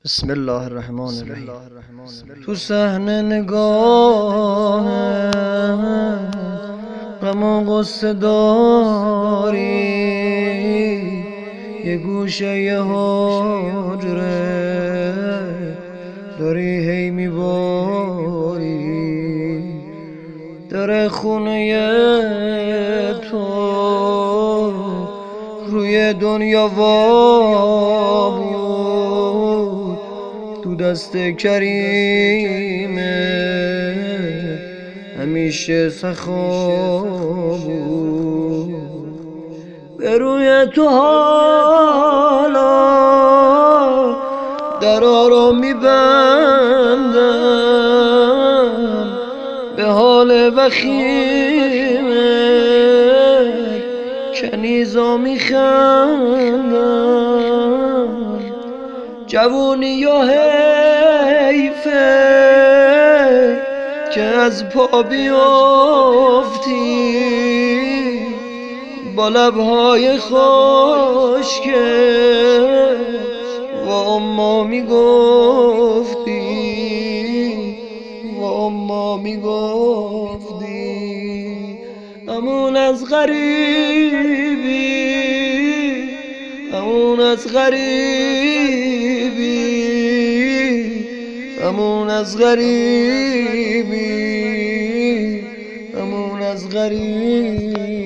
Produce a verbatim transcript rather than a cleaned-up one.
بسم الله الرحمن الرحیم. تو صحنه نگاه غم و غصه داری، یه گوشه یه حجره داری هی میباری، در خونه تو روی دنیا وا بود، تو دست کریمه همیشه سخا بود. به روی تو حالا درا رو میبندم، به حال وخیمه کنیزا میخندم. جوونی و حیفه که از پا بیافتی، با لبهای خشکه و اما میگفتی، و اما میگفتی امون از غریبی، امون از غریبی، امون از غریبی، امون از غریبی.